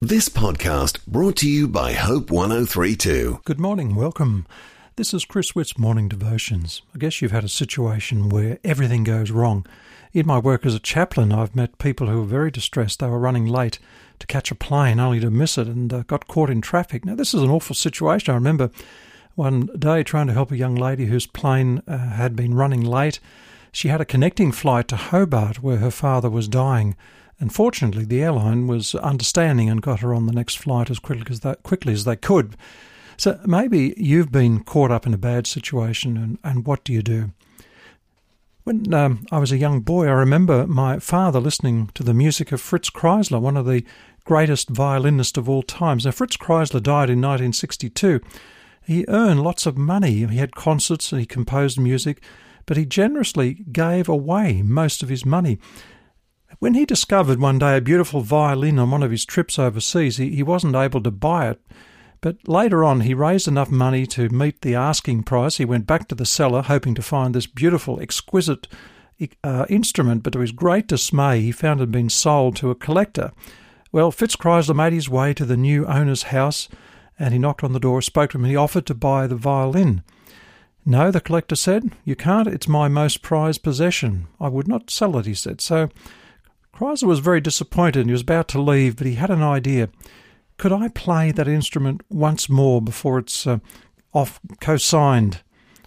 This podcast brought to you by Hope 1032. Good morning, welcome. This is Chris Witt's Morning Devotions. I guess you've had a situation where everything goes wrong. In my work as a chaplain, I've met people who were very distressed. They were running late to catch a plane only to miss it and got caught in traffic. Now, this is an awful situation. I remember one day trying to help a young lady whose plane had been running late. She had a connecting flight to Hobart where her father was dying. And fortunately, the airline was understanding and got her on the next flight as quickly as they could. So maybe you've been caught up in a bad situation, and what do you do? When I was a young boy, I remember my father listening to the music of Fritz Kreisler, one of the greatest violinists of all times. Now, Fritz Kreisler died in 1962. He earned lots of money. He had concerts and he composed music, but he generously gave away most of his money. When he discovered one day a beautiful violin on one of his trips overseas, he wasn't able to buy it. But later on, he raised enough money to meet the asking price. He went back to the seller, hoping to find this beautiful, exquisite instrument, but to his great dismay, he found it had been sold to a collector. Well, Fritz Kreisler made his way to the new owner's house, and he knocked on the door, spoke to him, and he offered to buy the violin. "No," the collector said, "you can't. It's my most prized possession. I would not sell it," he said. So Kreisler was very disappointed and he was about to leave, but he had an idea. Could I play that instrument once more before it's consigned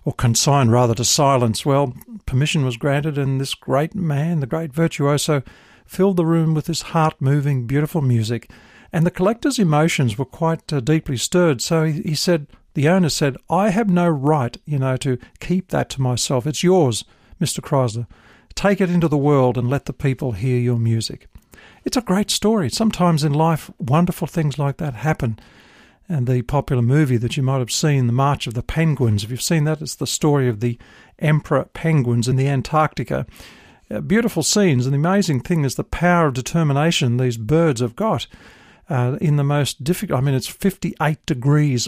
to silence? Well, permission was granted, and this great man, the great virtuoso, filled the room with this heart-moving, beautiful music. And the collector's emotions were quite deeply stirred. So he said, the owner said, "I have no right, to keep that to myself. It's yours, Mr. Kreisler. Take it into the world and let the people hear your music." It's a great story. Sometimes in life, wonderful things like that happen. And the popular movie that you might have seen, The March of the Penguins, if you've seen that, it's the story of the emperor penguins in the Antarctica. Beautiful scenes, and the amazing thing is the power of determination these birds have got. In the most difficult, it's 58 degrees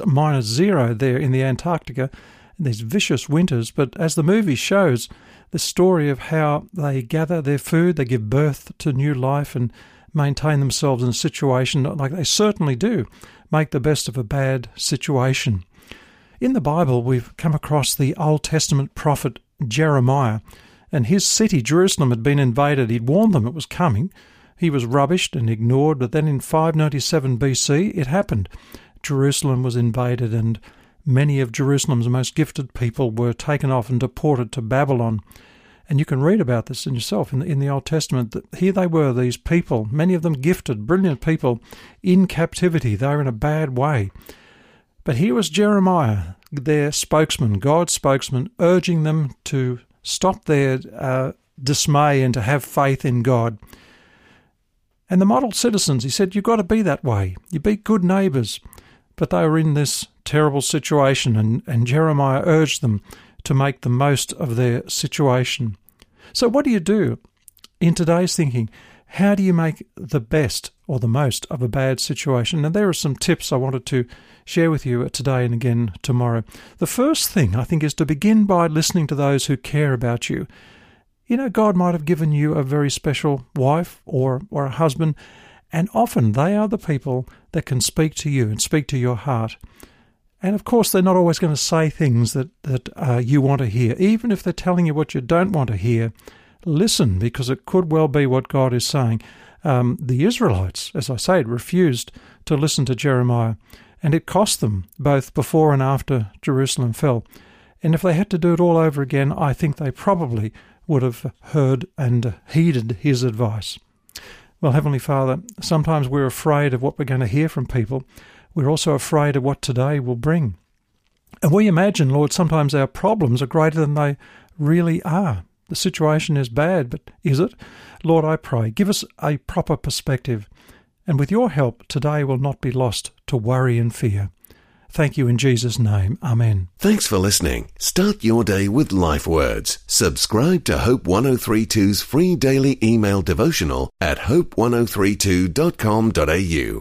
-0 there in the Antarctica, these vicious winters, but as the movie shows, the story of how they gather their food, they give birth to new life and maintain themselves in a situation like they certainly do, make the best of a bad situation. In the Bible, we've come across the Old Testament prophet Jeremiah, and his city, Jerusalem, had been invaded. He'd warned them it was coming. He was rubbished and ignored, but then in 597 BC, it happened. Jerusalem was invaded, and many of Jerusalem's most gifted people were taken off and deported to Babylon. And you can read about this in yourself in the Old Testament. That here they were, these people, many of them gifted, brilliant people, in captivity. They were in a bad way. But here was Jeremiah, their spokesman, God's spokesman, urging them to stop their dismay and to have faith in God. And the model citizens, he said, you've got to be that way. You be good neighbours. But they were in this terrible situation, and Jeremiah urged them to make the most of their situation. So what do you do in today's thinking? How do you make the best or the most of a bad situation? And there are some tips I wanted to share with you today and again tomorrow. The first thing, I think, is to begin by listening to those who care about you. God might have given you a very special wife or a husband, and often they are the people that can speak to you and speak to your heart. And of course, they're not always going to say things that you want to hear. Even if they're telling you what you don't want to hear, listen, because it could well be what God is saying. The Israelites, as I say, refused to listen to Jeremiah, and it cost them both before and after Jerusalem fell. And if they had to do it all over again, I think they probably would have heard and heeded his advice. Well, Heavenly Father, sometimes we're afraid of what we're going to hear from people. We're also afraid of what today will bring. And we imagine, Lord, sometimes our problems are greater than they really are. The situation is bad, but is it? Lord, I pray, give us a proper perspective. And with your help, today will not be lost to worry and fear. Thank you in Jesus' name. Amen. Thanks for listening. Start your day with Life Words. Subscribe to Hope 1032's free daily email devotional at hope1032.com.au.